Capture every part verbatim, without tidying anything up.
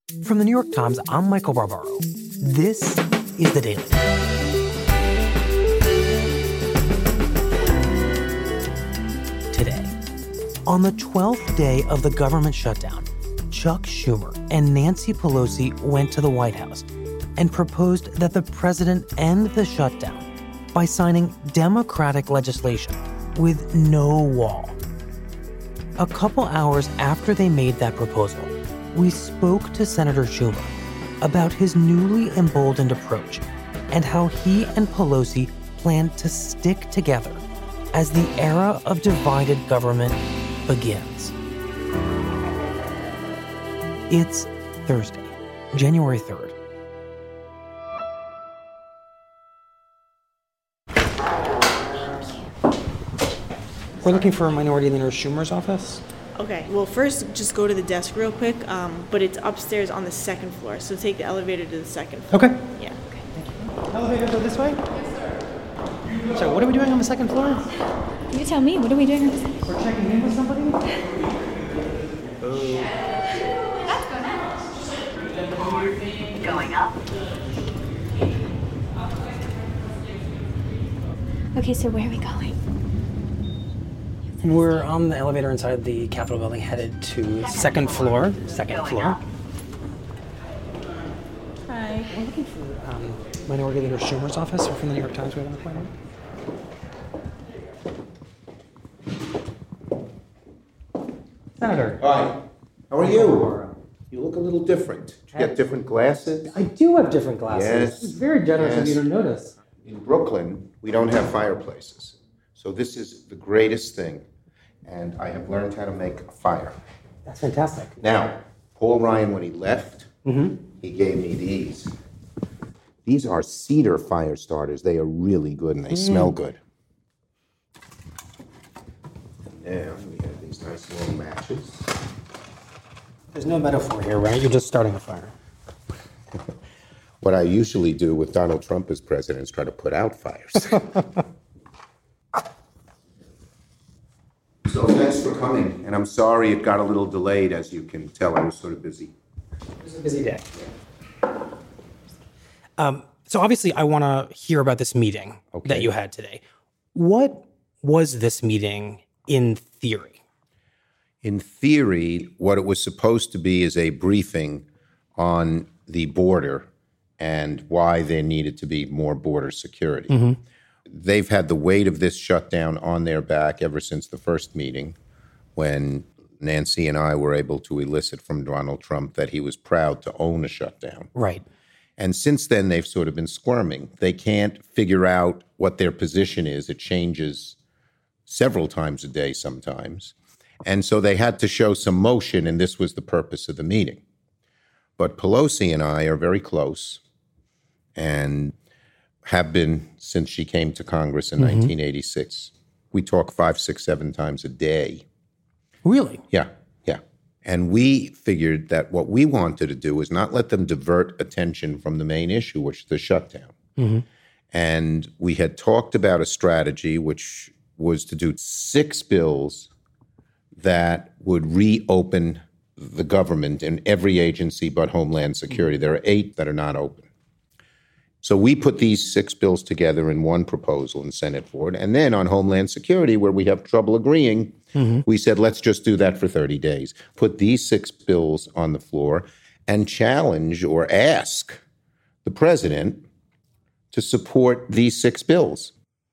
From the New York Times, I'm Michael Barbaro. This is The Daily. Today, on the twelfth day of the government shutdown, Chuck Schumer and Nancy Pelosi went to the White House and proposed that the president end the shutdown by signing Democratic legislation with no wall. A couple hours after they made that proposal, we spoke to Senator Schumer about his newly emboldened approach and how he and Pelosi plan to stick together as the era of divided government begins. It's Thursday, January third. We're looking for Minority Leader Schumer's office. Okay, well, first, just go to the desk real quick, um, but it's upstairs on the second floor, so take the elevator to the second floor. Okay. Yeah, okay. Thank you. Elevator go this way? Yes, sir. So what are we doing on the second floor? You tell me, what are we doing on the second floor? We're checking in with somebody? Oh. That's going up. Okay, so where are we going? We're on the elevator inside the Capitol building, headed to second floor. Second floor. Hi. We're looking for um, Minority Leader Schumer's office. We're from the New York Times. We have an appointment. Senator. Hi. How are you? You look a little different. You got different glasses? I do have different glasses. Yes. It's very generous of Yes. you to notice. In Brooklyn, we don't have fireplaces. So this is the greatest thing. And I have learned how to make a fire. That's fantastic. Now, Paul Ryan, when he left, Mm-hmm. he gave me these. These are cedar fire starters. They are really good and they Mm. smell good. And now we have these nice long matches. There's no metaphor here, right? You're just starting a fire. What I usually do with Donald Trump as president is try to put out fires. So thanks for coming, and I'm sorry it got a little delayed. As you can tell, I was sort of busy. It was a busy day. Um, so obviously, I want to hear about this meeting Okay. that you had today. What was this meeting in theory? In theory, what it was supposed to be is a briefing on the border and why there needed to be more border security. Mm-hmm. They've had the weight of this shutdown on their back ever since the first meeting, when Nancy and I were able to elicit from Donald Trump that he was proud to own a shutdown. Right. And since then, they've sort of been squirming. They can't figure out what their position is. It changes several times a day sometimes. And so they had to show some motion, and this was the purpose of the meeting. But Pelosi and I are very close and have been since she came to Congress in Mm-hmm. nineteen eighty-six. We talk five, six, seven times a day. Really? Yeah, yeah. And we figured that what we wanted to do was not let them divert attention from the main issue, which is the shutdown. Mm-hmm. And we had talked about a strategy which was to do six bills that would reopen the government in every agency but Homeland Security. There are eight that are not open. So we put these six bills together in one proposal and sent it forward. And then on Homeland Security, where we have trouble agreeing, mm-hmm. we said, let's just do that for thirty days. Put these six bills on the floor and challenge or ask the president to support these six bills.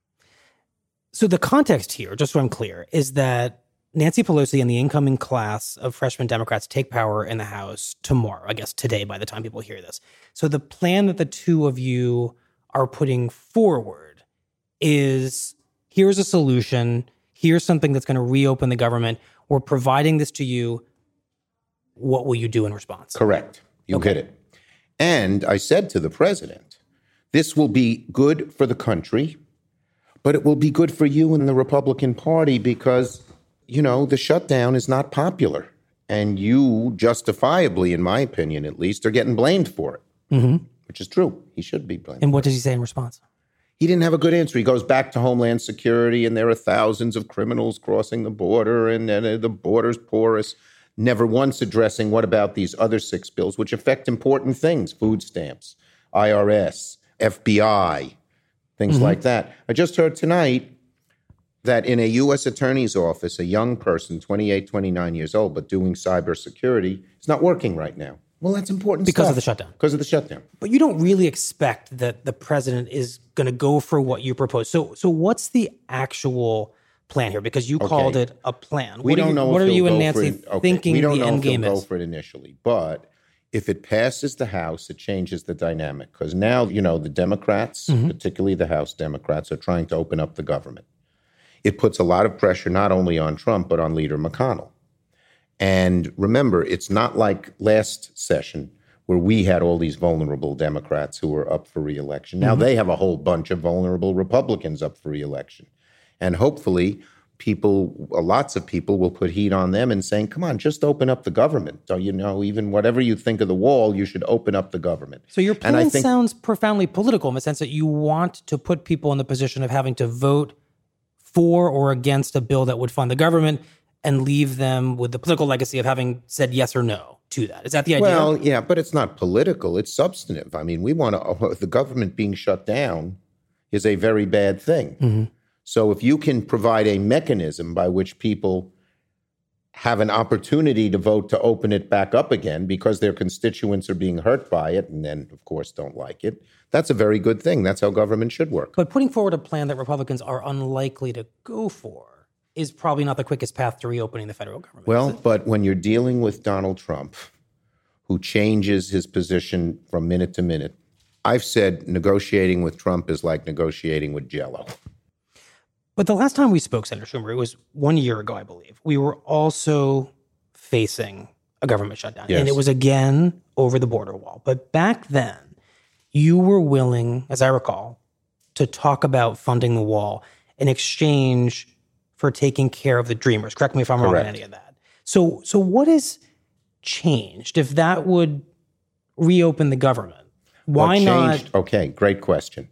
So the context here, just so I'm clear, is that Nancy Pelosi and the incoming class of freshman Democrats take power in the House tomorrow, I guess today by the time people hear this. So the plan that the two of you are putting forward is, here's a solution, here's something that's going to reopen the government, we're providing this to you, what will you do in response? Correct. You Okay. hit it. And I said to the president, this will be good for the country, but it will be good for you and the Republican Party because, you know, the shutdown is not popular. And you justifiably, in my opinion at least, are getting blamed for it, Mm-hmm. which is true. He should be blamed. And what for it. does he say in response? He didn't have a good answer. He goes back to Homeland Security, and there are thousands of criminals crossing the border, and, and uh, the border's porous. never once addressing what about these other six bills, which affect important things, food stamps, I R S, F B I, things mm-hmm. like that. I just heard tonight that in a U S attorney's office, a young person, twenty-eight, twenty-nine years old, but doing cybersecurity, is not working right now. Well, that's important because stuff. of the shutdown. Because of the shutdown. But you don't really expect that the president is going to go for what you propose. So, so what's the actual plan here? Because you okay. called it a plan. We what don't are you, know. What if are you and go Nancy okay. thinking we don't the know end if game he'll is? Go for it initially, but if it passes the House, it changes the dynamic. Because now, you know, the Democrats, mm-hmm. particularly the House Democrats, are trying to open up the government. It puts a lot of pressure not only on Trump, but on Leader McConnell. And remember, it's not like last session where we had all these vulnerable Democrats who were up for re-election. Now mm-hmm. they have a whole bunch of vulnerable Republicans up for re-election. And hopefully people, lots of people will put heat on them and saying, come on, just open up the government. So, you know, even whatever you think of the wall, you should open up the government. So your plan and I think, sounds profoundly political in the sense that you want to put people in the position of having to vote for or against a bill that would fund the government and leave them with the political legacy of having said yes or no to that. Is that the idea? Well, yeah, but it's not political. It's substantive. I mean, we want to, the government being shut down is a very bad thing. Mm-hmm. So if you can provide a mechanism by which people have an opportunity to vote to open it back up again because their constituents are being hurt by it and then, of course, don't like it, that's a very good thing. That's how government should work. But putting forward a plan that Republicans are unlikely to go for is probably not the quickest path to reopening the federal government. Well, but when you're dealing with Donald Trump, who changes his position from minute to minute, I've said negotiating with Trump is like negotiating with Jell-O. But the last time we spoke, Senator Schumer, it was one year ago, I believe. We were also facing a government shutdown. Yes. And it was again over the border wall. But back then, you were willing, as I recall, to talk about funding the wall in exchange for taking care of the Dreamers. Correct me if I'm Correct. wrong on any of that. So, so what has changed? If that would reopen the government, why not? Okay, great question.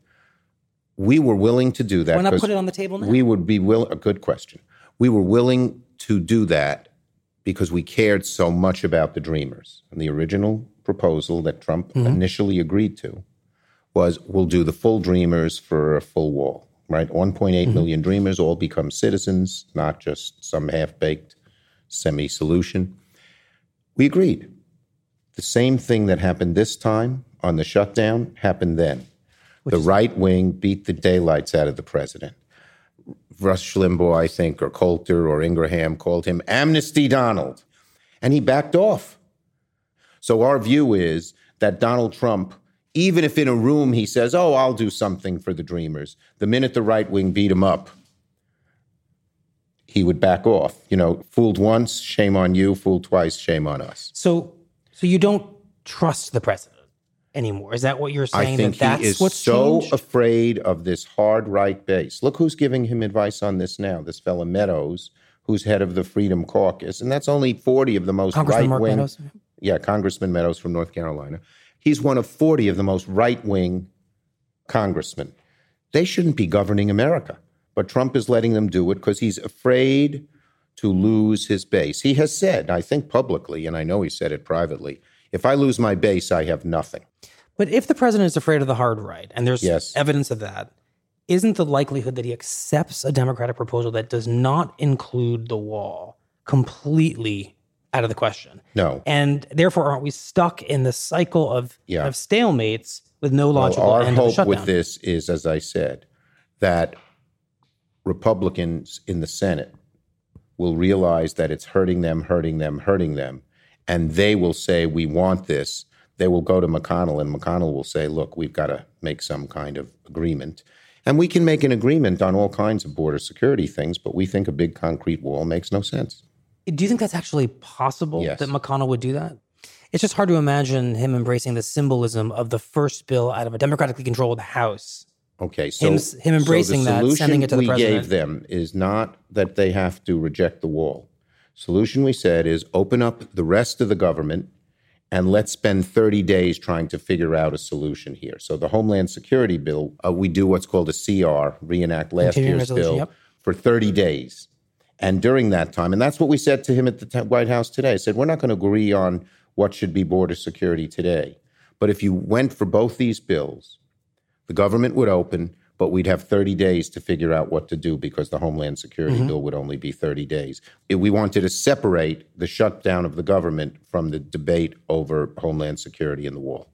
We were willing to do that. Why not put it on the table now? We would be willing, a good question. We were willing to do that because we cared so much about the Dreamers. And the original proposal that Trump mm-hmm. initially agreed to was, we'll do the full Dreamers for a full wall, right? one point eight mm-hmm. million Dreamers all become citizens, not just some half-baked semi-solution. We agreed. The same thing that happened this time on the shutdown happened then. Which the right wing beat the daylights out of the president. Rush Limbaugh, I think, or Coulter or Ingraham called him Amnesty Donald, and he backed off. So our view is that Donald Trump, even if in a room he says, oh, I'll do something for the Dreamers, the minute the right wing beat him up, he would back off. You know, fooled once, shame on you. Fooled twice, shame on us. So, so you don't trust the president anymore? Is that what you're saying? I think that that's he is what's so changed? afraid of this hard right base. Look who's giving him advice on this now, this fellow Meadows, who's head of the Freedom Caucus. And that's only forty of the most Congressman right-wing. Mark Meadows? Yeah, Congressman Meadows from North Carolina. He's one of forty of the most right-wing congressmen. They shouldn't be governing America. But Trump is letting them do it because he's afraid to lose his base. He has said, I think publicly, and I know he said it privately, if I lose my base, I have nothing. But if the president is afraid of the hard right, and there's yes. evidence of that, isn't the likelihood that he accepts a Democratic proposal that does not include the wall completely out of the question? No. And therefore, aren't we stuck in the cycle of, yeah. of stalemates with no logical well, our end of the hope shutdown? with this is, as I said, that Republicans in the Senate will realize that it's hurting them, hurting them, hurting them, and they will say, we want this. They will go to McConnell, and McConnell will say, look, we've got to make some kind of agreement. And we can make an agreement on all kinds of border security things, but we think a big concrete wall makes no sense. Do you think that's actually possible, yes. that McConnell would do that? It's just hard to imagine him embracing the symbolism of the first bill out of a democratically controlled House. Okay, so him, him embracing so the that, sending it to the president. solution we gave them is not that they have to reject the wall. Solution we said is open up the rest of the government and let's spend thirty days trying to figure out a solution here. So the Homeland Security bill, uh, we do what's called a C R, reenact last Continuing year's resolution, bill, yep. for thirty days. And during that time, and that's what we said to him at the t- White House today, I said, we're not going to agree on what should be border security today. But if you went for both these bills, the government would open, but we'd have thirty days to figure out what to do because the Homeland Security mm-hmm. bill would only be thirty days. It, we wanted to separate the shutdown of the government from the debate over Homeland Security and the wall.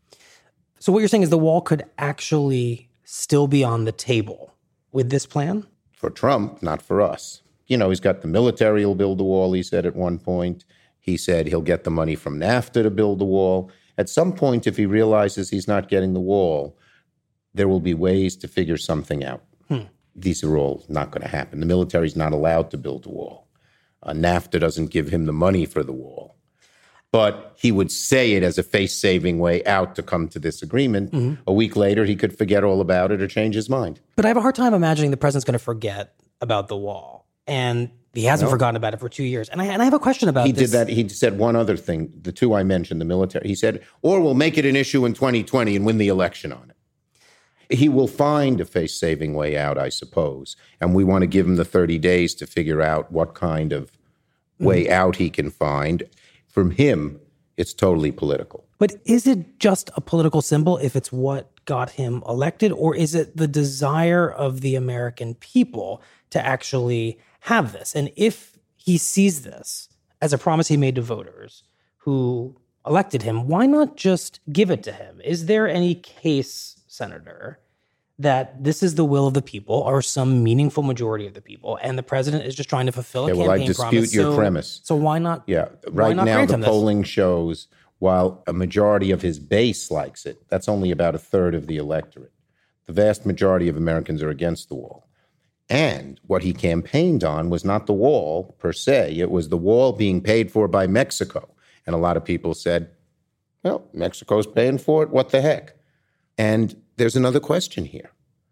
So what you're saying is the wall could actually still be on the table with this plan? For Trump, not for us. You know, he's got the military will build the wall, he said at one point. He said he'll get the money from NAFTA to build the wall. At some point, if he realizes he's not getting the wall, there will be ways to figure something out. Hmm. These are all not going to happen. The military's not allowed to build a wall. Uh, NAFTA doesn't give him the money for the wall. But he would say it as a face-saving way out to come to this agreement. Mm-hmm. A week later, he could forget all about it or change his mind. But I have a hard time imagining the president's going to forget about the wall. And he hasn't no. forgotten about it for two years. And I, and I have a question about he this. He did that. He said one other thing, the two I mentioned, the military. He said, or we'll make it an issue in twenty twenty and win the election on it. He will find a face-saving way out, I suppose. And we want to give him the thirty days to figure out what kind of way mm-hmm. out he can find. From him, it's totally political. But is it just a political symbol if it's what got him elected? Or is it the desire of the American people to actually have this? And if he sees this as a promise he made to voters who elected him, why not just give it to him? Is there any case, Senator, that this is the will of the people or some meaningful majority of the people, and the president is just trying to fulfill a okay, campaign well, I dispute promise? your so, premise. So why not? Yeah, right not now the polling this? shows while a majority of his base likes it, that's only about a third of the electorate. The vast majority of Americans are against the wall. And what he campaigned on was not the wall per se. It was the wall being paid for by Mexico. And a lot of people said, well, Mexico's paying for it. What the heck? And there's another question here.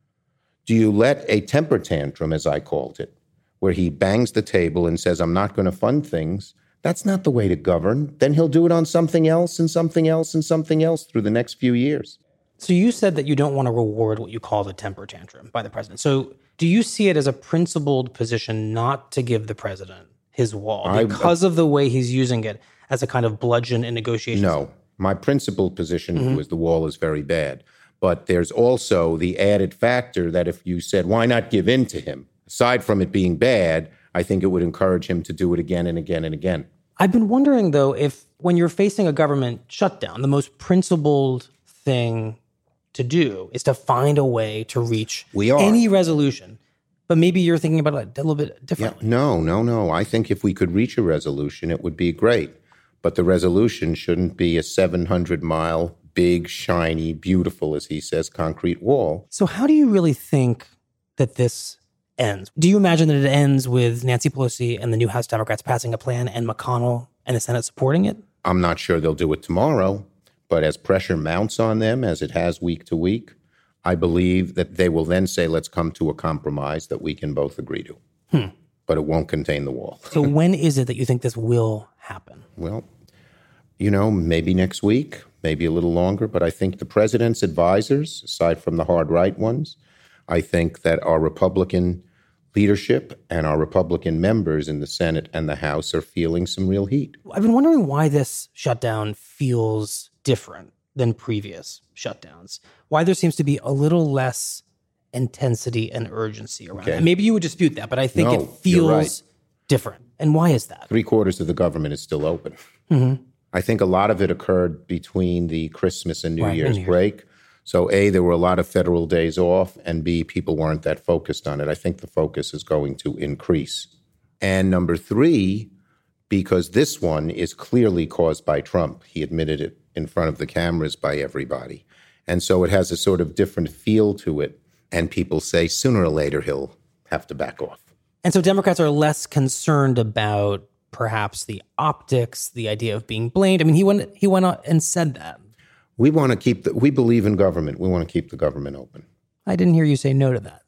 Do you let a temper tantrum, as I called it, where he bangs the table and says, I'm not going to fund things? That's not the way to govern. Then he'll do it on something else and something else and something else through the next few years. So you said that you don't want to reward what you call the temper tantrum by the president. So do you see it as a principled position not to give the president his wall because I, uh, of the way he's using it as a kind of bludgeon in negotiations? No. My principled position mm-hmm. was the wall is very bad. But there's also the added factor that if you said, why not give in to him? Aside from it being bad, I think it would encourage him to do it again and again and again. I've been wondering, though, if when you're facing a government shutdown, the most principled thing to do is to find a way to reach we are. any resolution. But maybe you're thinking about it a little bit differently. Yeah, no, no, no. I think if we could reach a resolution, it would be great. But the resolution shouldn't be a seven hundred mile, big, shiny, beautiful, as he says, concrete wall. So how do you really think that this ends? Do you imagine that it ends with Nancy Pelosi and the new House Democrats passing a plan and McConnell and the Senate supporting it? I'm not sure they'll do it tomorrow. But as pressure mounts on them, as it has week to week, I believe that they will then say, let's come to a compromise that we can both agree to. Hmm. But it won't contain the wall. So when is it that you think this will happen? Well, you know, maybe next week, maybe a little longer. But I think the president's advisors, aside from the hard right ones, I think that our Republican leadership and our Republican members in the Senate and the House are feeling some real heat. I've been wondering why this shutdown feels different than previous shutdowns. Why there seems to be a little less intensity and urgency around okay. it. Maybe you would dispute that, but I think no, it feels right. different. And why is that? Three quarters of the government is still open. Mm-hmm. I think a lot of it occurred between the Christmas and New right, Year's New Year's. break. So A, there were a lot of federal days off, and B, people weren't that focused on it. I think the focus is going to increase. And number three, because this one is clearly caused by Trump. He admitted it in front of the cameras by everybody. And so it has a sort of different feel to it. And people say sooner or later he'll have to back off. And so Democrats are less concerned about perhaps the optics, the idea of being blamed. I mean, he went he went out and said that. We want to keep the, we believe in government. We want to keep the government open. I didn't hear you say no to that.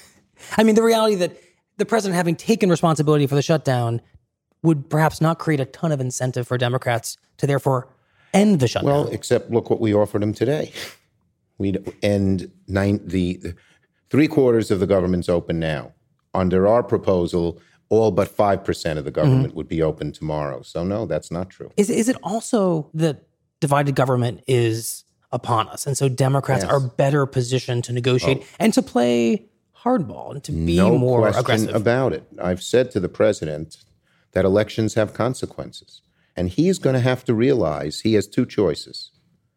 I mean, the reality that the president, having taken responsibility for the shutdown, would perhaps not create a ton of incentive for Democrats to therefore end the shutdown. Well, except look what we offered him today. We'd end nine, the, the three quarters of the government's open now. Under our proposal, all but five percent of the government mm-hmm. would be open tomorrow. So no, that's not true. Is is it also that divided government is upon us, and so Democrats yes. are better positioned to negotiate oh. and to play hardball and to be no more question aggressive about it? I've said to the president that elections have consequences, and he's going to have to realize he has two choices.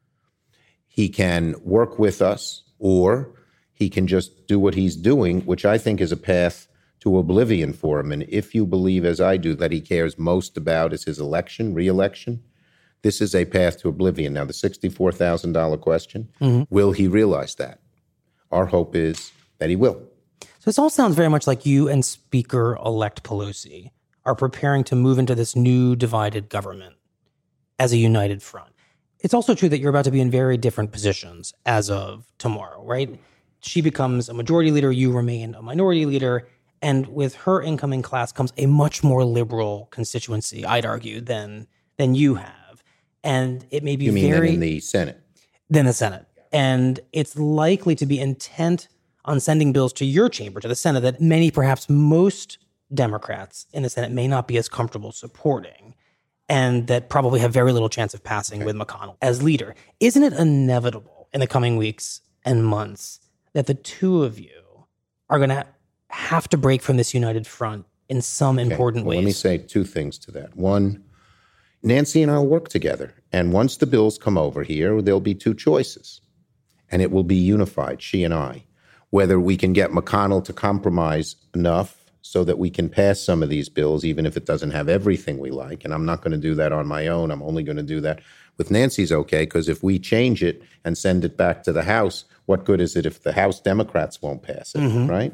He can work with us, or he can just do what he's doing, which I think is a path to oblivion for him. And if you believe, as I do, that he cares most about is his election, re-election, this is a path to oblivion. Now, the sixty-four thousand dollars question, mm-hmm. will he realize that? Our hope is that he will. So this all sounds very much like you and Speaker-elect Pelosi are preparing to move into this new divided government as a united front. It's also true that you're about to be in very different positions as of tomorrow, right? She becomes a majority leader, you remain a minority leader, and with her incoming class comes a much more liberal constituency, I'd argue, than than you have. And it may be you mean very... than in the Senate? Than the Senate. And it's likely to be intent on sending bills to your chamber, to the Senate, that many, perhaps most Democrats in the Senate may not be as comfortable supporting, and that probably have very little chance of passing okay. with McConnell as leader. Isn't it inevitable in the coming weeks and months that the two of you are going to have to break from this united front in some okay. important well, ways? Let me say two things to that. One, Nancy and I will work together. And once the bills come over here, there'll be two choices. And it will be unified, she and I. Whether we can get McConnell to compromise enough so that we can pass some of these bills, even if it doesn't have everything we like. And I'm not going to do that on my own. I'm only going to do that with Nancy's okay, because if we change it and send it back to the House, what good is it if the House Democrats won't pass it, mm-hmm. right?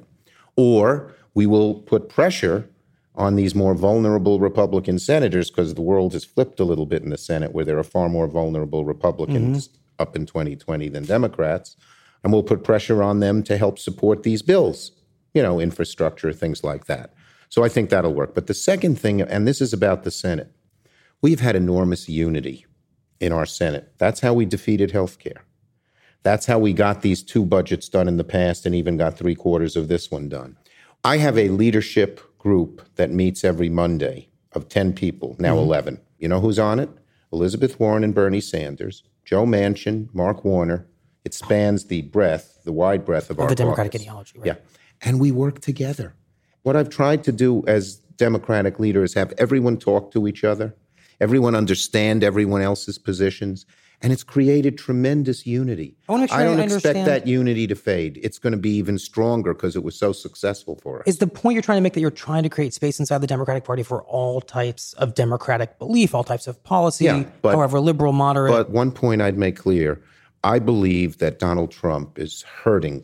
Or we will put pressure on these more vulnerable Republican senators, because the world has flipped a little bit in the Senate, where there are far more vulnerable Republicans mm-hmm. up in twenty twenty than Democrats. And we'll put pressure on them to help support these bills, you know, infrastructure, things like that. So I think that'll work. But the second thing, and this is about the Senate, we've had enormous unity in our Senate. That's how we defeated health care. That's how we got these two budgets done in the past and even got three quarters of this one done. I have a leadership group that meets every Monday of ten people, now mm-hmm. eleven. You know who's on it? Elizabeth Warren and Bernie Sanders, Joe Manchin, Mark Warner. It spans the breadth, the wide breadth of, of our the Democratic caucus. ideology, right? Yeah. And we work together. What I've tried to do as Democratic leader is have everyone talk to each other, everyone understand everyone else's positions, and it's created tremendous unity. I, want to I don't I expect that unity to fade. It's going to be even stronger because it was so successful for us. Is the point you're trying to make that you're trying to create space inside the Democratic Party for all types of democratic belief, all types of policy, yeah, but, however liberal, moderate? But one point I'd make clear, I believe that Donald Trump is hurting,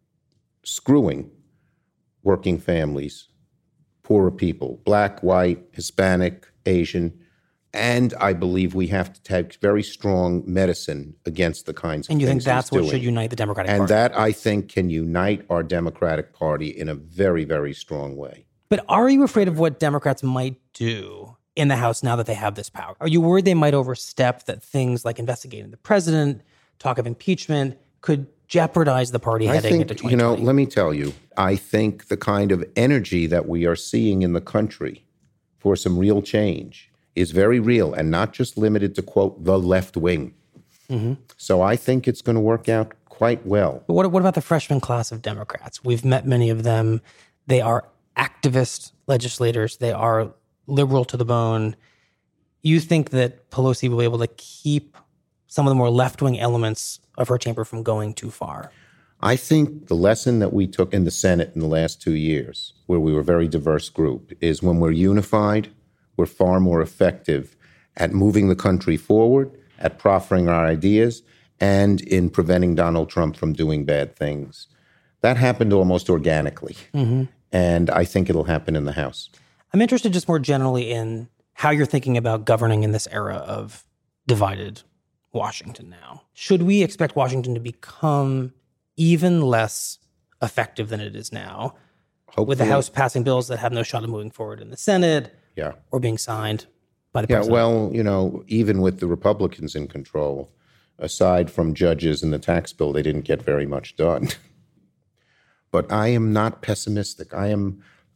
screwing working families, poorer people, black, white, Hispanic, Asian. And I believe we have to take very strong medicine against the kinds of And you think things that's he's what doing. should unite the Democratic and Party? And that, I think, can unite our Democratic Party in a very, very strong way. But are you afraid of what Democrats might do in the House now that they have this power? Are you worried they might overstep, that things like investigating the president, talk of impeachment, could jeopardize the party I heading think, into twenty twenty? You know, let me tell you, I think the kind of energy that we are seeing in the country for some real change is very real and not just limited to, quote, the left wing. Mm-hmm. So I think it's going to work out quite well. But what, what about the freshman class of Democrats? We've met many of them. They are activist legislators. They are liberal to the bone. You think that Pelosi will be able to keep some of the more left-wing elements of her chamber from going too far? I think the lesson that we took in the Senate in the last two years, where we were a very diverse group, is when we're unified, we're far more effective at moving the country forward, at proffering our ideas, and in preventing Donald Trump from doing bad things. That happened almost organically, mm-hmm. and I think it'll happen in the House. I'm interested just more generally in how you're thinking about governing in this era of divided Washington now. Should we expect Washington to become even less effective than it is now, Hopefully. with the House passing bills that have no shot of moving forward in the Senate yeah. or being signed by the yeah, president? Well, you know, even with the Republicans in control, aside from judges and the tax bill, they didn't get very much done. But I am not pessimistic. I am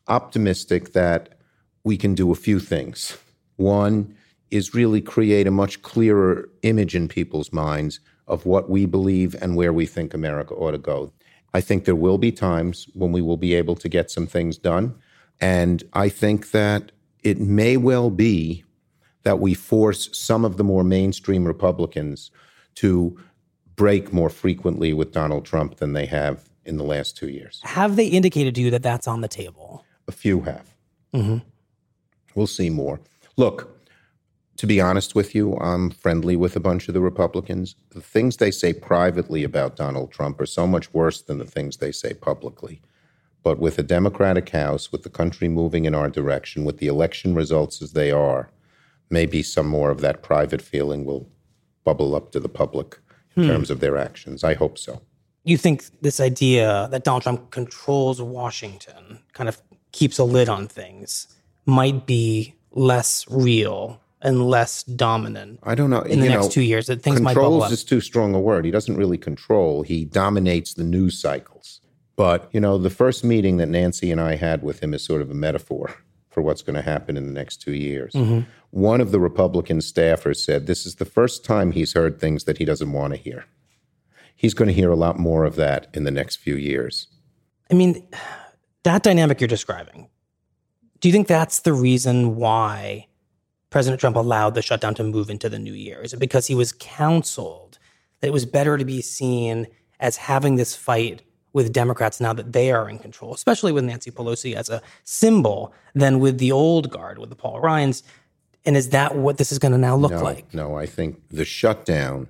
optimistic that we can do a few things. One is really create a much clearer image in people's minds of what we believe and where we think America ought to go. I think there will be times when we will be able to get some things done. And I think that it may well be that we force some of the more mainstream Republicans to break more frequently with Donald Trump than they have in the last two years. Have they indicated to you that that's on the table? A few have. Mm-hmm. We'll see more. Look, to be honest with you, I'm friendly with a bunch of the Republicans. The things they say privately about Donald Trump are so much worse than the things they say publicly. But with a Democratic House, with the country moving in our direction, with the election results as they are, maybe some more of that private feeling will bubble up to the public in hmm. terms of their actions. I hope so. You think this idea that Donald Trump controls Washington, kind of keeps a lid on things, might be less real and less dominant I don't know. in the you next know, two years, that things might bubble up? Controls is too strong a word. He doesn't really control. He dominates the news cycles. But, you know, the first meeting that Nancy and I had with him is sort of a metaphor for what's going to happen in the next two years. Mm-hmm. One of the Republican staffers said this is the first time he's heard things that he doesn't want to hear. He's going to hear a lot more of that in the next few years. I mean, that dynamic you're describing, do you think that's the reason why President Trump allowed the shutdown to move into the new year? Is it because he was counseled that it was better to be seen as having this fight with Democrats now that they are in control, especially with Nancy Pelosi as a symbol, than with the old guard, with the Paul Ryans? And is that what this is going to now look no, like? No, I think the shutdown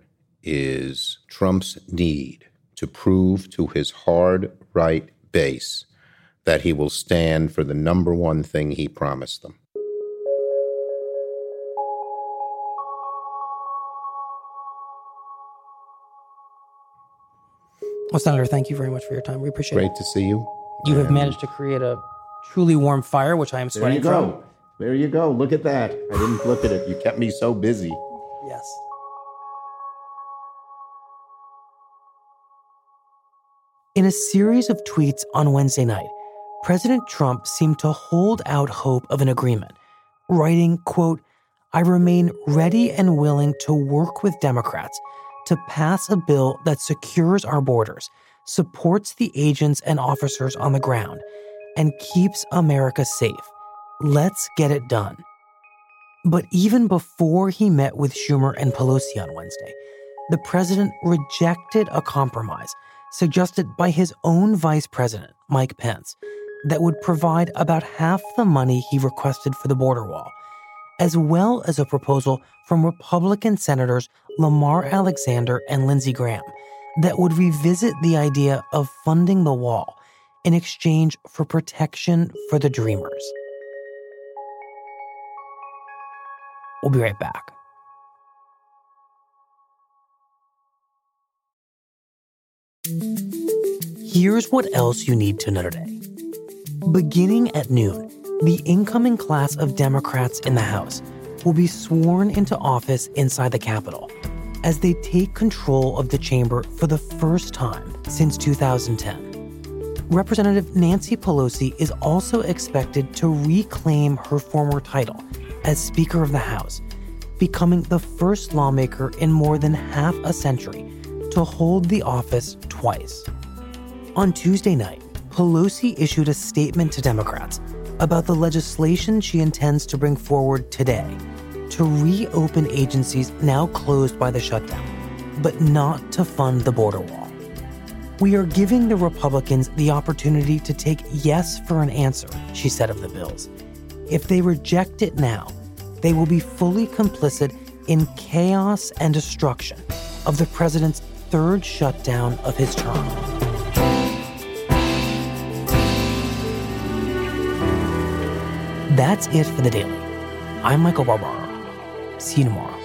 is Trump's need to prove to his hard right base that he will stand for the number one thing he promised them. Well, Senator, thank you very much for your time. We appreciate Great it. to see you. You have managed to create a truly warm fire, which I am sweating There you from. go. There you go. Look at that. I didn't look at it. You kept me so busy. Yes. In a series of tweets on Wednesday night, President Trump seemed to hold out hope of an agreement, writing, quote, "I remain ready and willing to work with Democrats to pass a bill that secures our borders, supports the agents and officers on the ground, and keeps America safe. Let's get it done." But even before he met with Schumer and Pelosi on Wednesday, the president rejected a compromise suggested by his own vice president, Mike Pence, that would provide about half the money he requested for the border wall, as well as a proposal from Republican Senators Lamar Alexander and Lindsey Graham that would revisit the idea of funding the wall in exchange for protection for the Dreamers. We'll be right back. Here's what else you need to know today. Beginning at noon, the incoming class of Democrats in the House will be sworn into office inside the Capitol as they take control of the chamber for the first time since two thousand ten. Representative Nancy Pelosi is also expected to reclaim her former title as Speaker of the House, becoming the first lawmaker in more than half a century to hold the office twice. On Tuesday night, Pelosi issued a statement to Democrats about the legislation she intends to bring forward today to reopen agencies now closed by the shutdown, but not to fund the border wall. "We are giving the Republicans the opportunity to take yes for an answer," she said of the bills. "If they reject it now, they will be fully complicit in chaos and destruction of the president's third shutdown of his term." That's it for The Daily. I'm Michael Barbaro. See you tomorrow.